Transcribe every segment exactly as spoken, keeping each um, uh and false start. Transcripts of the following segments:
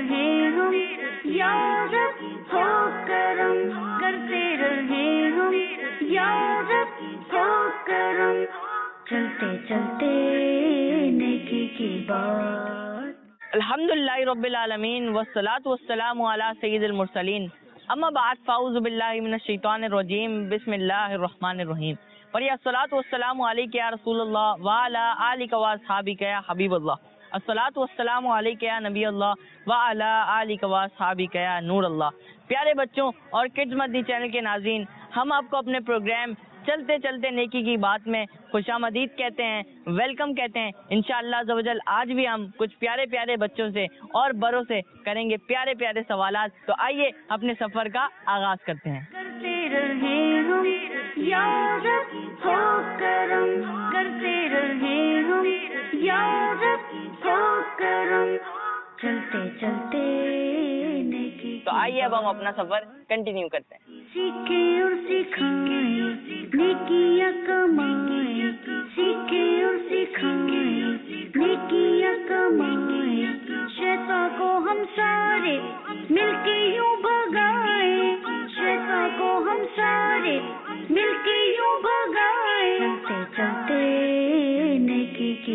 رہے ہم یا رب ہو کرم، کرتے رہے ہم یا رب ہو کرم، چلتے چلتے نیکی کی بات۔ الحمدللہ رب العالمین والصلاة والسلام علی سید المرسلین، اما بعد فاعوذ باللہ من الشیطان الرجیم، بسم اللہ الرحمن الرحیم۔ اور یا الصلاۃ والسلام علیک یا رسول اللہ وعلی آلک و اصحابک یا حبیب اللہ، الصلاۃ والسلام علیک یا نبی اللہ وعلی آلک و اصحابک یا نور اللہ۔ پیارے بچوں اور کڈز مدنی چینل کے ناظرین، ہم آپ کو اپنے پروگرام چلتے چلتے نیکی کی بات میں خوش آمدید کہتے ہیں، ویلکم کہتے ہیں۔ انشاءاللہ عز و جل آج بھی ہم کچھ پیارے پیارے بچوں سے اور بڑوں سے کریں گے پیارے پیارے سوالات، تو آئیے اپنے سفر کا آغاز کرتے ہیں۔ کرتے رہے ہم یا رب ہو کرم، کرتے رہے ہم یا رب ہو کرم، چلتے چلتے نیکی۔ تو آئیے اب ہم اپنا سفر کنٹینیو کرتے ہیں۔ سیکھے اور سکھائے نیکیاں کمائے، سیکھے اور سکھائے نیکیاں کمائے، شیطان کو ہم سارے مل کے یوں بھگائے، شیطان کو ہم سارے مل کے یوں بھگائے، چلتے چلتے نیکی کی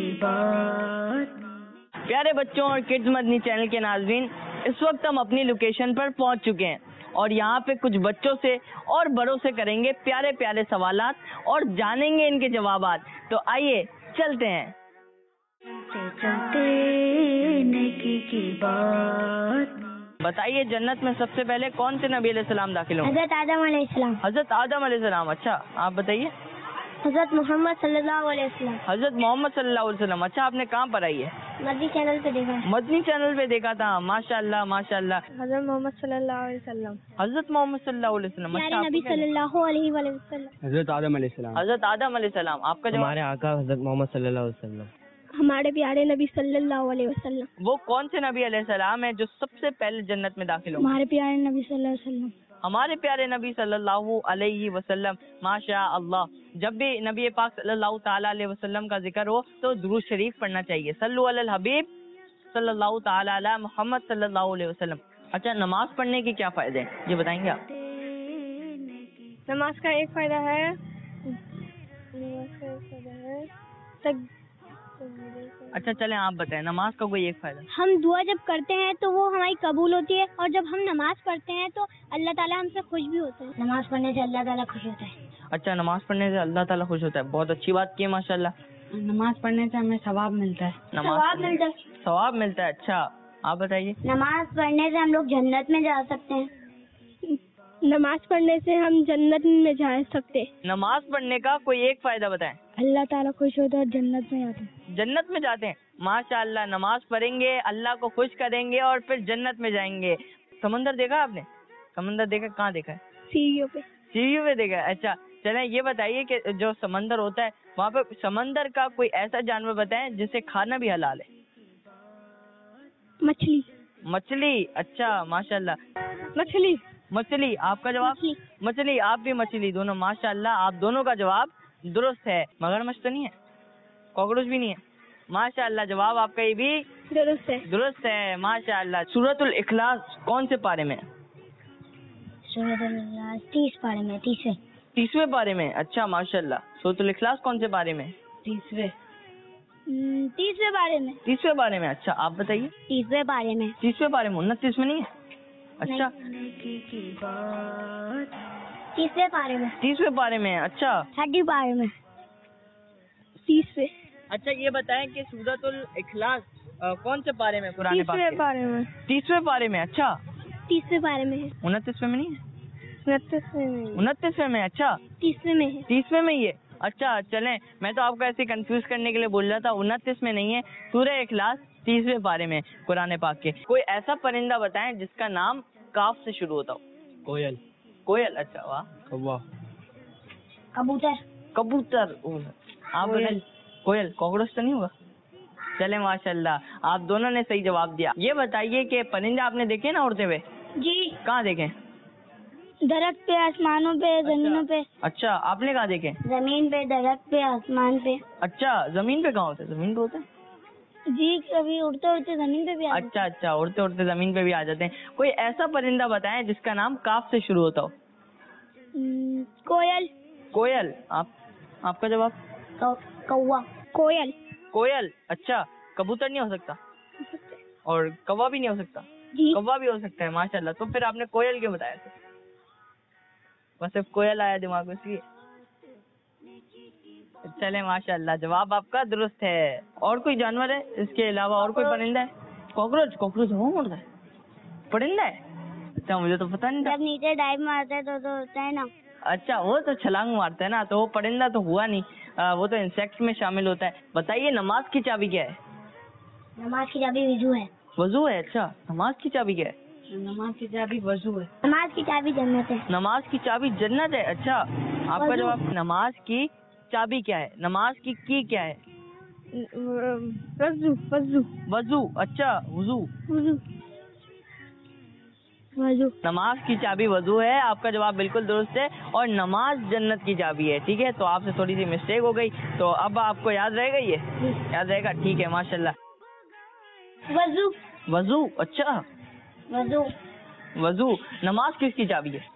بات۔ پیارے بچوں اور کڈز مدنی چینل کے ناظرین، اس وقت ہم اپنی لوکیشن پر پہنچ چکے ہیں اور یہاں پہ کچھ بچوں سے اور بڑوں سے کریں گے پیارے پیارے سوالات اور جانیں گے ان کے جوابات، تو آئیے چلتے ہیں۔ چلتے چلتے نیکی کی بات۔ بتائیے جنت میں سب سے پہلے کون سے نبی علیہ السلام داخل ہوں؟ حضرت آدم علیہ السلام۔ حضرت آدم علیہ السلام، اچھا آپ بتائیے۔ حضرت محمد صلی اللہ علیہ وسلم۔ حضرت محمد صلی اللہ علیہ وسلم، اچھا آپ نے کہاں پر آئی ہے؟ مدنی چینل پہ دیکھا۔ مدنی چینل پہ دیکھا تھا، ماشاء اللہ ماشاء اللہ۔ حضرت محمد صلی اللہ علیہ وسلم۔ حضرت محمد صلی اللہ علیہ وسلم، اچھا نبی صلی اللہ علیہ وآلہ وسلم۔ حضرت آدم علیہ السلام۔ حضرت آدم علیہ السلام، آپ کا جواب؟ ہمارے آقا حضرت محمد صلی اللہ علیہ وسلم۔ ہمارے پیارے نبی صلی اللہ علیہ وسلم۔ وہ کون سے نبی علیہ السلام ہیں جو سب سے پہلے جنت میں داخل ہوں؟ ہمارے پیارے نبی صلی اللہ علیہ وسلم۔ ہمارے پیارے نبی صلی اللہ علیہ وسلم، ماشاء اللہ۔ جب بھی نبی پاک صلی اللہ تعالیٰ علیہ وسلم کا ذکر ہو تو درود شریف پڑھنا چاہیے، صلو علی الحبیب صلی اللہ تعالیٰ علی محمد صلی اللہ علیہ وسلم۔ اچھا نماز پڑھنے کے کیا فائدے ہیں یہ بتائیں گے آپ؟ نماز کا ایک فائدہ ہے نماز کا ایک فائدہ ہے تک اچھا چلیں آپ بتائیں نماز کا کوئی ایک فائدہ۔ ہم دعا جب کرتے ہیں تو وہ ہماری قبول ہوتی ہے، اور جب ہم نماز پڑھتے ہیں تو اللہ تعالیٰ ہم سے خوش بھی ہوتے ہیں۔ نماز پڑھنے سے اللہ تعالیٰ خوش ہوتا ہے۔ اچھا نماز پڑھنے سے اللہ تعالیٰ خوش ہوتا ہے، بہت اچھی بات کی ہے ماشاء اللہ۔ نماز پڑھنے سے ہمیں ثواب ملتا ہے۔ ثواب ملتا ہے۔ ثواب ملتا ہے، اچھا آپ بتائیے۔ نماز پڑھنے سے ہم لوگ جنت میں جا سکتے ہیں۔ نماز پڑھنے سے ہم جنت میں جا سکتے ہیں۔ نماز پڑھنے کا کوئی ایک فائدہ بتائیں۔ اللہ تعالیٰ خوش ہوتا ہے اور جنت میں جاتے ہیں۔ جنت میں جاتے ہیں، ماشاء اللہ۔ نماز پڑھیں گے، اللہ کو خوش کریں گے اور پھر جنت میں جائیں گے۔ سمندر دیکھا آپ نے؟ سمندر دیکھا، کہاں دیکھا ہے؟ سیڑھیوں پہ۔ سیڑھیوں پہ دیکھا ہے، اچھا چلیں یہ بتائیے کہ جو سمندر ہوتا ہے وہاں پہ سمندر کا کوئی ایسا جانور بتائیں جسے کھانا بھی حلال ہے۔ مچھلی۔ مچھلی، اچھا ماشاء اللہ۔ مچھلی۔ مچھلی، آپ کا جواب؟ مچھلی۔ مچھلی، آپ بھی مچھلی، دونوں ماشاء اللہ آپ دونوں کا جواب درست ہے۔ مگرمچھ تو نہیں ہے، کاکروچ بھی نہیں ہے، ماشاء اللہ جواب آپ کا یہ بھی درست ہے۔ درست ہے ماشاء اللہ۔ سورۃ الاخلاص کون سے پارے میں؟ سورۃ الاخلاص تیس پارے میں، تیسویں تیسویں پارے میں، اچھا ماشاء اللہ۔ سورۃ الاخلاص کون سے پارے میں؟ تیسویں تیسویں پارے میں تیسویں پارے میں، اچھا آپ بتائیے۔ تیسویں پارے میں۔ تیسویں پارے میں، انتیس میں نہیں ہے، اچھا تیسویں پارے میں۔ تیسویں پارے میں، اچھا چھٹی پارے میں۔ تیسویں۔ اچھا یہ بتائیں کہ سورۃ الاخلاص آ، کون سے پارے میں قرآن پاک تیسویں کے؟ پارے میں۔ تیسویں پارے میں، اچھا تیسویں پارے میں ہے۔ انتیسویں میں نہیں ہے؟ انتیسویں میں۔ انتیسویں میں، اچھا تیسویں میں ہے۔ تیسویں میں یہ، اچھا چلیں میں تو آپ کو ایسے کنفیوز کرنے کے لیے بول رہا تھا، انتیس میں نہیں ہے، سورہ اخلاص تیسویں پارے میں قرآن پاک کے۔ کوئی ایسا پرندہ بتائیں جس کا نام کاف سے شروع ہوتا ہو؟ کوئل۔ کوئل، اچھا واہ۔ کوا۔ کبوتر۔ کبوتر، اوہ، آپ بتائیں۔ کوئل، کاکروچ تو نہیں ہوگا؟ چلیں ماشاء اللہ آپ دونوں نے صحیح جواب دیا۔ یہ بتائیے کہ پرندے آپ نے دیکھے نا اڑتے ہوئے؟ جی۔ کہاں دیکھیں؟ درخت پہ، آسمانوں پہ، زمینوں پہ۔ اچھا آپ نے کہاں دیکھے؟ زمین پہ، درخت پہ، آسمان پہ۔ اچھا زمین پہ کہاں ہوتے ہیں؟ زمین پہ ہوتے ہیں؟ جی کبھی اڑتے اڑتے زمین پہ بھی آ اچھا اچھا، اڑتے اڑتے زمین پہ بھی آ جاتے ہیں. کوئی ایسا پرندہ بتائیں جس کا نام کاف سے شروع ہوتا ہو. ہم، کوئل. کوئل. آپ آپ کا جواب؟ کوا. کوئل. کوئل. اچھا، کبوتر نہیں ہو سکتا اور کوا بھی نہیں ہو سکتا؟ جی کوا بھی ہو سکتا ہے، ماشاء اللہ. تو پھر آپ نے کوئل کیوں بتایا تھا؟ بس صرف کوئل آیا دماغ میں اس لیے. چلے ماشاء اللہ، جواب آپ کا درست ہے. اور کوئی جانور ہے اس کے علاوہ؟ اور کوئی پرندہ ہے؟ کاکروچ. کاکروچ وہ اڑتا ہے، پرندہ ہے؟ اچھا، مجھے تو پتا نہیں تھا. جب نیچے ڈائیو مارتا ہے تو تو ہوتا ہے نا. اچھا، وہ تو چھلانگ مارتا ہے نا، تو وہ پرندہ تو ہوا نہیں. آ, وہ تو انسیکٹ میں شامل ہوتا ہے. بتائیے نماز کی چابی کیا ہے؟ نماز کی چابی وضو ہے. وضو ہے. اچھا، نماز کی چابی کیا ہے؟ نماز کی چابی وضو ہے. نماز کی چابی جنت ہے. نماز کی چابی جنت ہے. اچھا، آپ کا وضو. جواب نماز کی چابی کیا ہے؟ نماز کی کی کیا ہے؟ وضو. وضو. وضو. اچھا، وضو. وضو. وضو. نماز کی چابی وضو ہے. آپ کا جواب بالکل درست ہے. اور نماز جنت کی چابی ہے. ٹھیک ہے، تو آپ سے تھوڑی سی مسٹیک ہو گئی، تو اب آپ کو یاد رہے گا. یہ یاد رہے گا. ٹھیک ہے، ماشاء اللہ. وضو. وضو. اچھا، وضو. وضو. نماز کس کی چابی ہے؟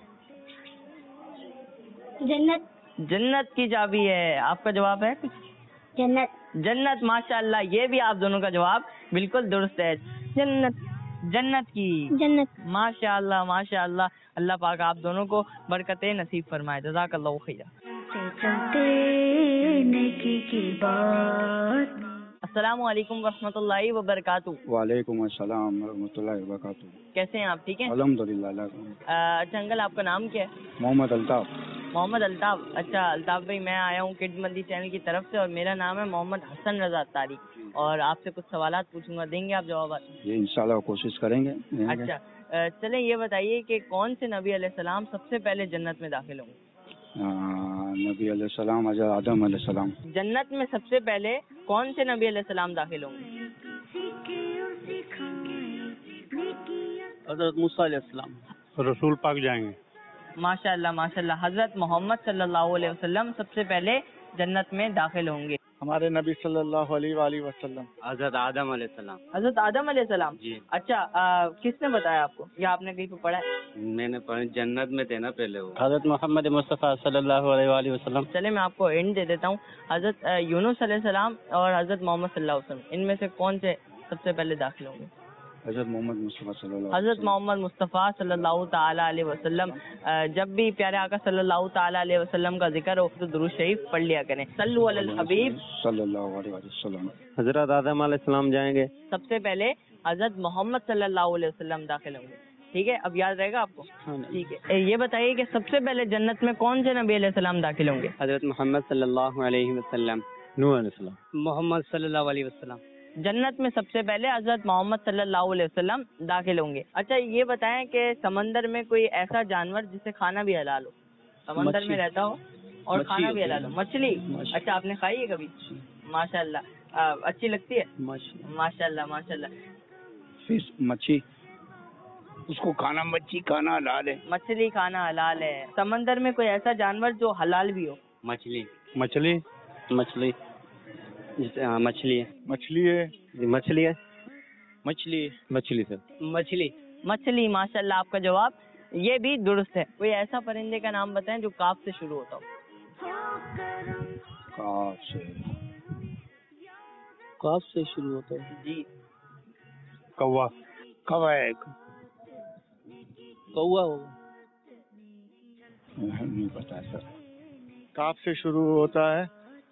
جنت. جنت کی چابی ہے. آپ کا جواب ہے کچھ؟ جنت. جنت. ماشاء اللہ، یہ بھی آپ دونوں کا جواب بالکل درست ہے. جنت. جنت کی. جنت. ماشاء اللہ ماشاء اللہ. اللہ پاک آپ دونوں کو برکتیں نصیب فرمائے. جزاک اللہ خیرہ. چلتے نیکی کی بات. السلام علیکم ورحمۃ اللہ وبرکاتہ. وعلیکم السلام ورحمۃ اللہ وبرکاتہ. کیسے ہیں آپ؟ ٹھیک ہیں الحمد للہ. اچھا انکل، آپ کا نام کیا ہے؟ محمد الطاف. محمد الطاف. اچھا الطاف بھائی، میں آیا ہوں کڈ مندی چینل کی طرف سے، اور میرا نام ہے محمد حسن رضا اتاری، اور آپ سے کچھ سوالات پوچھوں گا، دیں گے آپ جوابات؟ یہ انشاءاللہ کوشش کریں گے. اچھا چلیں یہ بتائیے کہ کون سے نبی علیہ السلام سب سے پہلے جنت میں داخل ہوں گے؟ نبی علیہ السلام حضرت آدم علیہ السلام. جنت میں سب سے پہلے کون سے نبی علیہ السلام داخل ہوں گے؟ حضرت موسیٰ علیہ السلام. رسول پاک جائیں گے. ماشاء اللہ ماشاء اللہ. حضرت محمد صلی اللہ علیہ وسلم سب سے پہلے جنت میں داخل ہوں گے. ہمارے نبی صلی اللہ علیہ وآلہ وسلم. حضرت آدم علیہ السلام. حضرت آدم علیہ السلام. جی. اچھا آ, کس نے بتایا آپ کو، یا آپ نے کہیں پہ پڑھا ہے؟ میں نے پڑھا جنت میں تھے نا پہلے وہ. حضرت محمد مصطفیٰ صلی اللہ علیہ وآلہ وسلم. چلے میں آپ کو ہنٹ دے دیتا ہوں. حضرت یونس علیہ السلام اور حضرت محمد صلی اللہ علیہ وسلم، ان میں سے کون سے سب سے پہلے داخل ہوں گے؟ حضرت محمد مصطفیٰ صلی اللہ علیہ حضرت وسلم. محمد مصطفیٰ صلی اللہ تعالیٰ علیہ وسلم. جب بھی پیارے آقا صلی اللہ تعالیٰ علیہ وسلم کا ذکر ہو تو درود شریف پڑھ لیا کریں. صلو علی الحبیب صلی اللہ علیہ وسلم. حضرت آدم علیہ السلام جائیں گے. سب سے پہلے حضرت محمد صلی اللہ علیہ وسلم داخل ہوں گے. ٹھیک ہے، اب یاد رہے گا آپ کو؟ ٹھیک ہے. یہ بتائیے کہ سب سے پہلے جنت میں کون سے نبی علیہ السلام داخل ہوں گے؟ حضرت محمد صلی اللہ علیہ وسلم. نوح علیہ السلام. محمد صلی اللہ علیہ وسلم. جنت میں سب سے پہلے حضرت محمد صلی اللہ علیہ وسلم داخل ہوں گے. اچھا یہ بتائیں کہ سمندر میں کوئی ایسا جانور جسے کھانا بھی حلال ہو، سمندر میں رہتا ہو اور کھانا بھی حلال ہو؟ مچھلی. اچھا آپ نے کھائی ہے کبھی؟ ماشاء اللہ. اچھی لگتی ہے؟ ماشاء اللہ ماشاء اللہ. فش مچھی، اس کو کھانا، مچھی کھانا حلال ہے. مچھلی کھانا حلال ہے. سمندر میں کوئی ایسا جانور جو حلال بھی ہو؟ مچھلی. مچھلی. مچھلی. مچھلی ہے. مچھلی ہے. مچھلی ہے. مچھلی. مچھلی سر. مچھلی. مچھلی. ماشاء اللہ آپ کا جواب یہ بھی درست ہے. کوئی ایسا پرندے کا نام بتائیں جو کاف سے شروع ہوتا ہو؟ کاف سے. کاف سے شروع ہوتا ہے. جی. کوا. کوا ہے. کوا ہوگا. نہیں پتا سر. کاف سے شروع ہوتا ہے.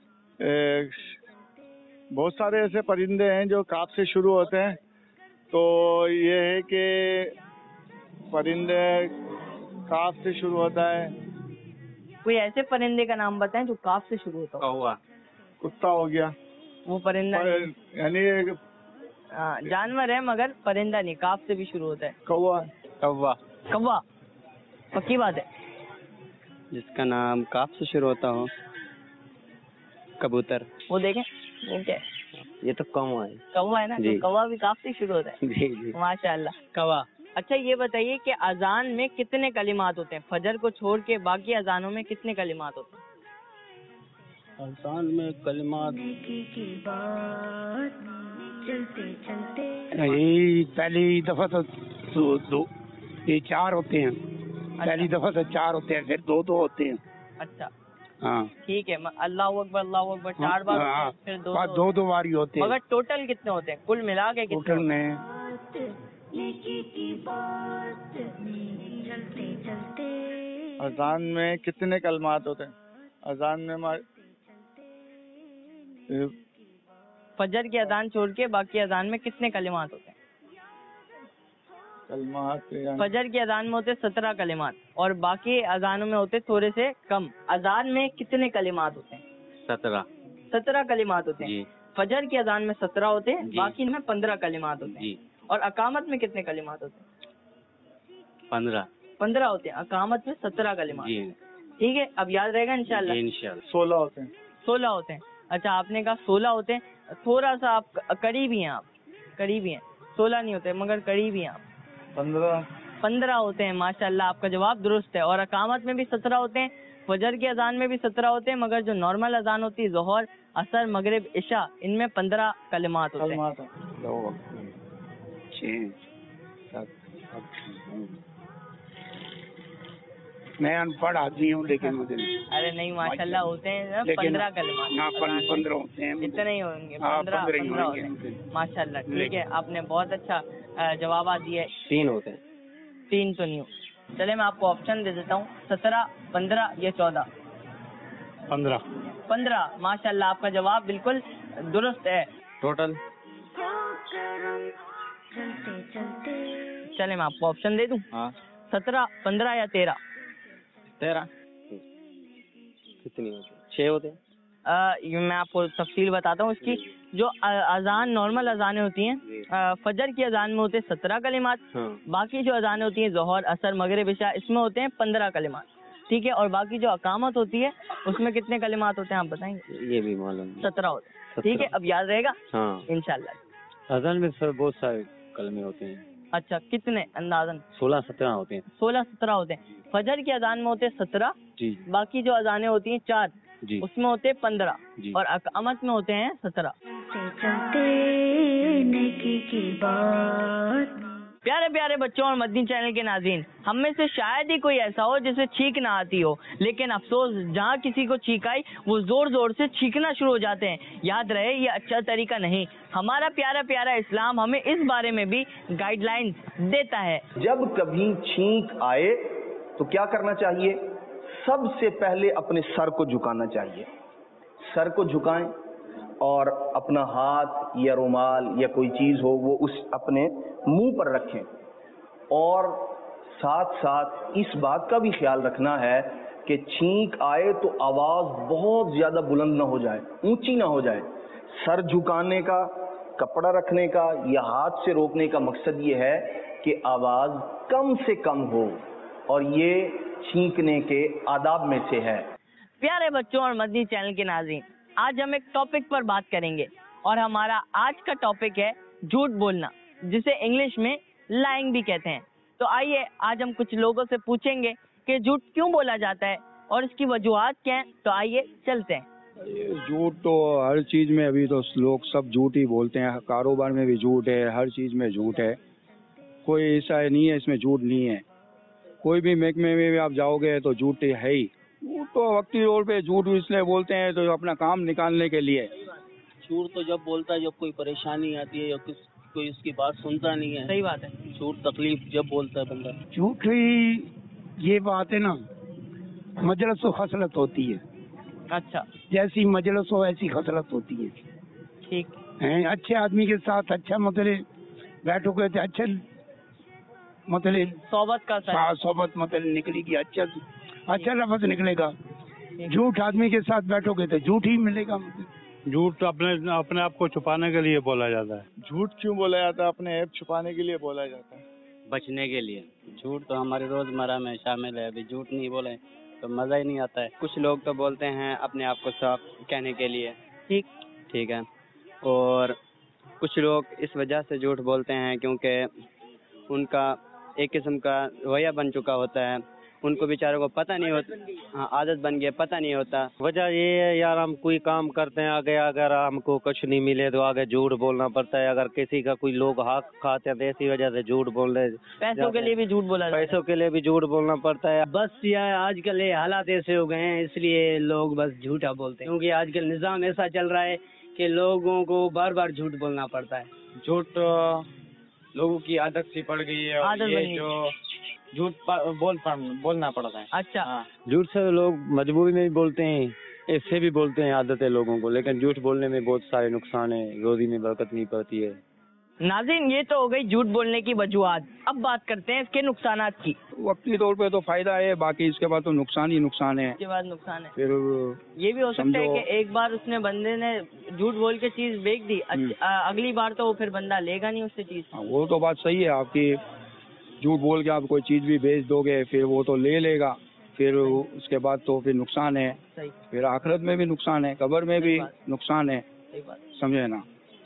بہت سارے ایسے پرندے ہیں جو کاف سے شروع ہوتے ہیں، تو یہ ہے کہ پرندے کاف سے شروع ہوتا ہے. کوئی ایسے پرندے کا نام بتائیں جو کاف سے شروع ہوتا ہو؟ کوا. کتا ہو گیا. وہ پرندہ نہیں. یعنی ہاں جانور ہے مگر پرندہ نہیں، کاف سے بھی شروع ہوتا ہے. کوا. کوا. کوا. پکی بات ہے. جس کا نام کاف سے شروع ہوتا ہو. کبوتر. وہ دیکھیں وہ کیا ہے؟ یہ تو کوا ہے. کوا ہے نا. جی. کوا بھی کاف سے شروع ہوتا ہے. جی جی. ماشاء اللہ. کوا. اچھا یہ بتائیے کہ اذان میں کتنے کلمات ہوتے ہیں؟ فجر کو چھوڑ کے باقی اذانوں میں کتنے کلمات ہوتے ہیں؟ اذان میں کلمات نیکی کی بات. चलते चलते ये पहली दफा तो दो, दो ये चार होते हैं। पहली दफा तो चार होते हैं, फिर दो दो होते हैं। अच्छा हाँ ठीक है, म- अल्लाह अकबर अल्लाह अकबर चार बार होते हाँ, हैं, फिर दो बस दो दो दो बारी होते हैं। मगर टोटल कितने होते हैं, कुल मिला के कितने टोटल होते हैं? में बात नेकी की बात चलते चलते अजान में कितने कलमात होते हैं? अजान में हमारे फजर की अजान छोड़ के बाकी अजान में कितने कलिमात होते हैं? कलमात यानी फजर की अजान में होते सत्रह कलिमात और बाकी अजानों में होते थोड़े से कम। अजान में कितने कलिमात होते हैं? सत्रह सत्रह कलिमात होते हैं। जी फजर की अजान में सत्रह होते हैं, जी। बाकी में पंद्रह कलिमात होते हैं। जी और अकामत में कितने कलिमात होते हैं? पंद्रह पंद्रह होते हैं। अकामत में सत्रह कलिमात। जी ठीक है, अब याद रहेगा इंशाल्लाह। इंशाल्लाह। सोलह होते हैं। सोलह होते हैं। अच्छा आपने कहा सोलह होते हैं, थोड़ा सा आप क- करीब ही हैं, आप करीब ही हैं। सोलह नहीं होते मगर करीब ही हैं आप। पंद्रह पंद्रह होते हैं। माशाल्लाह आपका जवाब दुरुस्त है। और अकामत में भी सत्रह होते हैं, फजर की अजान में भी सत्रह होते हैं, मगर जो नॉर्मल अजान होती है ज़ोहर असर मगरिब इशा, इनमें पंद्रह कलिमात होते हैं। कलमात दो छः सात आठ नौ। मैं अनपढ़ आदमी हूँ लेकिन मुझे अरे नहीं माशाल्लाह होते हैं ना लेकिन पंद्रह कलिमात हाँ अजान में। पंद्रह होते हैं। इतने ही होंगे, हाँ, पंद्रह पंद्रह ही पंद्रह होते होंगे। हैं। माशाल्लाह ठीक लेकिन- है, आपने बहुत अच्छा जवाब दिए। तीन होते हैं। तीन तो नहीं हो। चले मैं आपको ऑप्शन दे देता हूँ, सत्रह पंद्रह या चौदह। पंद्रह पंद्रह। माशाल्लाह आपका जवाब बिल्कुल दुरुस्त है। टोटल ठोकर चलते चलते चले मैं आपको ऑप्शन दे दूं, हाँ सत्रह पंद्रह या तेरह। तेरह। कितनी होती है? छः होते हैं। अ, ये मैं आपको तफसील बताता हूँ इसकी। जो अ- अजान नॉर्मल अजानें होती हैं, अ, फजर की अजान में होते हैं सत्रह कलिमात, हाँ बाकी जो अजानें होती हैं ज़ोहर असर मगरिब इशा, इसमें होते हैं पंद्रह कलिमात। ठीक है, और बाकी जो अकामत होती है उसमें कितने कलिमात होते हैं आप बताएंगे? ये भी मालूम है। सत्रह होते हैं। ठीक है, अब याद रहेगा हाँ इंशाल्लाह। अजान में सर बहुत सारे कलमे होते हैं। अच्छा कितने अंदाजन? सोलह सत्रह होते हैं। सोलह सत्रह होते हैं। फजर की अजान में होते हैं सत्रह, जी बाकी जो अजानें होती हैं चार, जी उसमें होते हैं पंद्रह, जी। और अकामत में होते हैं सत्रह। चलते चलते नेकी की बात प्यारे प्यारे बच्चों और मदनी चैनल के नाज़रीन, हम में से शायद ही कोई ऐसा हो जिसे छींक ना आती हो, लेकिन अफसोस जहाँ किसी को छींक आई वो जोर जोर से छींकना शुरू हो जाते हैं। याद रहे ये अच्छा तरीका नहीं। हमारा प्यारा प्यारा इस्लाम हमें इस बारे में भी गाइडलाइंस देता है। जब कभी छींक आए तो क्या करना चाहिए? सबसे पहले अपने सर को झुकाना चाहिए। सर को झुकाएं और अपना हाथ या रुमाल या कोई चीज हो वो उस अपने मुंह पर रखें, और साथ साथ इस बात का भी ख्याल रखना है कि छींक आए तो आवाज बहुत ज्यादा बुलंद ना हो जाए, ऊंची ना हो जाए। सर झुकाने का, कपड़ा रखने का या हाथ से रोकने का मकसद ये है कि आवाज कम से कम हो, और ये छींकने के आदाब में से है। प्यारे बच्चों और मदनी चैनल के नाज़रीन, आज हम एक टॉपिक पर बात करेंगे और हमारा आज का टॉपिक है झूठ बोलना, जिसे इंग्लिश में लाइंग भी कहते हैं। तो आइए आज हम कुछ लोगों से पूछेंगे कि झूठ क्यों बोला जाता है और इसकी वजूहात क्या हैं। तो आइए चलते हैं। झूठ तो हर चीज में, अभी तो लोग सब झूठ ही बोलते हैं। कारोबार में भी झूठ है, हर चीज में झूठ है। कोई ऐसा नहीं है इसमें झूठ नहीं है। कोई भी महकमे में भी आप जाओगे तो झूठ है ही। झूठ तो वक्ती तौर पे झूठ इसलिए बोलते हैं तो अपना काम निकालने के लिए। झूठ तो जब बोलता है जब कोई परेशानी आती है या किस कोई उसकी बात सुनता नहीं है। सही बात है। झूठ तकलीफ जब बोलता है बंदा। झूठ ये बात है ना, मजलिस तो खसलत होती है। अच्छा जैसी मजलिस हो ऐसी खसलत होती है। ठीक हैं, अच्छे आदमी के साथ अच्छा मतलब बैठोगे तो अच्छे मतलब सोबत का सर। सा- सोबत मतलब निकलेगी, अच्छा अच्छा लफ्ज निकलेगा। झूठ आदमी के साथ बैठोगे तो झूठ ही मिलेगा। झूठ तो अपने अपने आप को छुपाने के लिए बोला जाता है। झूठ क्यों बोला जाता है? अपने ऐप छुपाने के लिए बोला जाता है, बचने के लिए। झूठ तो हमारे रोजमर्रा में शामिल है। अभी झूठ नहीं बोले तो मजा ही नहीं आता है। कुछ लोग तो बोलते हैं अपने आप को साफ कहने के लिए। ठीक ठीक है। और कुछ लोग इस वजह से झूठ बोलते हैं क्योंकि उनका एक किस्म का रवैया बन चुका होता है ان کو बेचारों को पता नहीं होता, हाँ आदत बन गया, पता नहीं होता। वजह ये है यार, हम कोई काम करते हैं आगे, अगर हमको कुछ नहीं मिले तो आगे झूठ बोलना पड़ता है। अगर किसी का कोई लोग हक खाते हैं तो इसी वजह से झूठ बोल रहे, पैसों के लिए भी झूठ बोला जाता है। पैसों के लिए भी झूठ बोलना पड़ता है। बस यार आजकल ये हालात ऐसे हो गए हैं, इसलिए लोग बस झूठा बोलते हैं, क्योंकि आजकल निज़ाम ऐसा चल रहा है कि लोगों को बार बार झूठ बोलना पड़ता है। झूठ लोगों की आदत सी पड़ गई है, और आदत ये बन गई। जो झूठ प- बोल बोलना पड़ता है। अच्छा, झूठ से लोग मजबूरी में भी बोलते हैं, इससे भी बोलते हैं, आदत है लोगों को, लेकिन झूठ बोलने में बहुत सारे नुकसान है, रोजी में बरकत नहीं पड़ती है। नाज़रीन ये तो हो गई झूठ बोलने की वजूहात। अब बात करते हैं इसके नुकसानात की। वक्ती तौर पे तो फायदा है, बाकी इसके बाद तो नुकसान ही नुकसान है। इसके बाद नुकसान है, फिर ये भी हो सकता है समझो- कि एक बार उसने बंदे ने झूठ बोल के चीज बेच दी, हम्म। अ- अगली बार तो वो फिर बंदा लेगा नहीं उससे चीज। हाँ, वो तो बात सही है आपकी। झूठ बोल के आप कोई चीज़ भी बेच दोगे फिर वो तो ले लेगा, फिर उसके बाद तो फिर नुकसान है। सही फिर आखिरत में भी नुकसान है, कब्र में भी सही बात। नुकसान है, सही बात। समझे ना।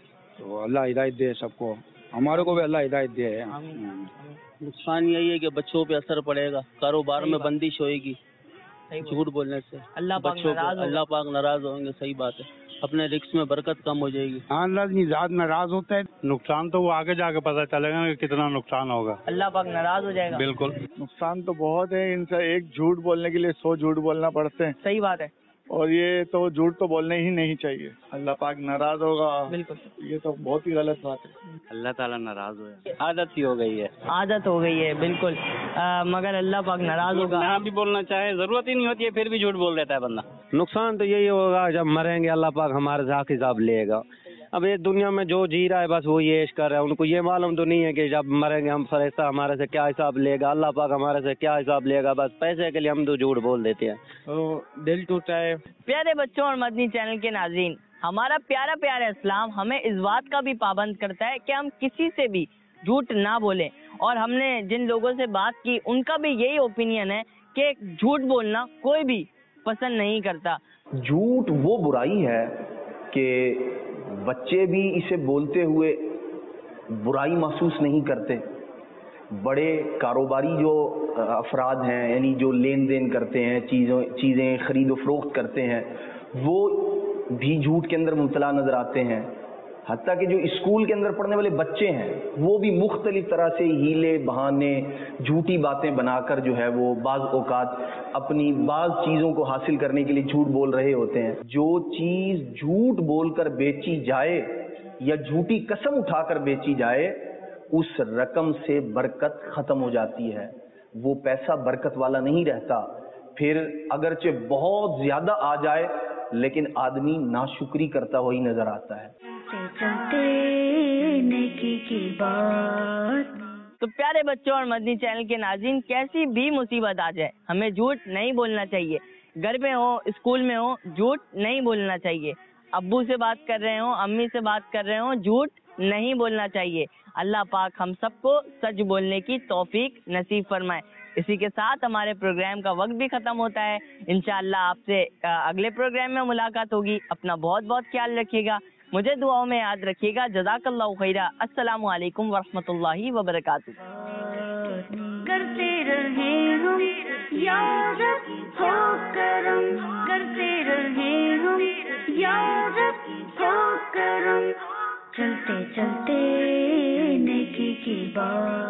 तो अल्लाह हिदायत दे सबको, हमारे को भी अल्लाह हिदायत दे। आमीन, हम्म। आमीन। नुकसान यही है कि बच्चों पे असर पड़ेगा, कारोबार सही में बात। बंदिश होएगी सही बात। झूठ बोलने से। अल्लाह पाक बच्चों नाराज पे होगा। अल्लाह पाक नाराज होंगे, सही बात है। अपने रिस्क में बरकत कम हो जाएगी। हाँ लाजमी ज़ात नाराज होता है। नुकसान तो वो आगे जाके पता चलेगा कि कितना नुकसान होगा। अल्लाह पाक नाराज हो जाएगा। बिल्कुल। नुकसान तो बहुत है, इनसे एक झूठ बोलने के लिए सौ झूठ बोलना पड़ते हैं, सही बात है, और ये तो झूठ तो बोलने ही नहीं चाहिए, अल्लाह पाक नाराज होगा। बिल्कुल। ये तो बहुत ही गलत बात है। अल्लाह ताला नाराज हो, आदत ही हो गई है। आदत हो गई है बिल्कुल, अ, मगर अल्लाह पाक नाराज होगा। ना भी बोलना चाहे, जरूरत ही नहीं होती है, फिर भी झूठ बोल देता है बंदा। नुकसान तो यही होगा, जब मरेंगे अल्लाह पाक हमारे साथ हिसाब लेगा। अब ये दुनिया में जो जी रहा है बस वो ये ऐश कर रहा है, उनको ये मालूम तो नहीं है कि जब मरेंगे हम फरिश्ता हमारे से क्या हिसाब लेगा, अल्लाह पाक हमारे से क्या हिसाब लेगा। बस पैसे के लिए हम तो झूठ बोल देते हैं, तो दिल टूटा है। प्यारे बच्चों और मदनी चैनल के नाज़रीन, हमारा प्यारा प्यारा इस्लाम हमें इस बात का भी पाबंद करता है कि हम किसी से भी झूठ ना बोलें, और हमने जिन लोगों से बात की उनका भी यही ओपिनियन है कि झूठ बोलना कोई भी पसंद नहीं करता। झूठ वो बुराई है कि बच्चे भी इसे बोलते हुए बुराई महसूस नहीं करते। बड़े कारोबारी जो अफराद हैं, यानी जो लेन देन करते हैं, चीज़ों चीज़ें खरीद व फरोख्त करते हैं, वो भी झूठ के अंदर मुबतला नज़र आते हैं। हत्ता कि जो स्कूल के अंदर पढ़ने वाले बच्चे हैं वो भी मुख्तलिफ तरह से हीले बहाने झूठी बातें बनाकर जो है वो बाज़ औकात अपनी बाज़ चीज़ों को हासिल करने के लिए झूठ बोल रहे होते हैं। जो चीज़ झूठ बोलकर बेची जाए या झूठी कसम उठाकर बेची जाए, उस रकम से बरकत ख़त्म हो जाती है, वो पैसा बरकत वाला नहीं रहता। फिर अगरचे बहुत ज़्यादा आ जाए लेकिन आदमी नाशुक्री करता हुआ ही नज़र आता है। चलते नेकी की बात। तो प्यारे बच्चों और मदनी चैनल के नाज़रीन, कैसी भी मुसीबत आ जाए हमें झूठ नहीं बोलना चाहिए। घर में हो, स्कूल में हो, झूठ नहीं बोलना चाहिए। अब्बू से बात कर रहे हो, अम्मी से बात कर रहे हो, झूठ नहीं बोलना चाहिए। अल्लाह पाक हम सबको सच बोलने की तौफीक नसीब फरमाए। इसी के साथ हमारे प्रोग्राम का वक्त भी ख़त्म होता है। इंशाअल्लाह आपसे अगले प्रोग्राम में मुलाकात होगी। अपना बहुत बहुत ख्याल रखिएगा, मुझे दुआओं में याद रखिएगा। जज़ाकल्लाहु खैरा। अस्सलामु अलैकुम वरहमतुल्लाहि वबरकातुहू। करते रहे हम याद हो करम, करते रहे हम याद हो करम, चलते चलते नेकी की बात।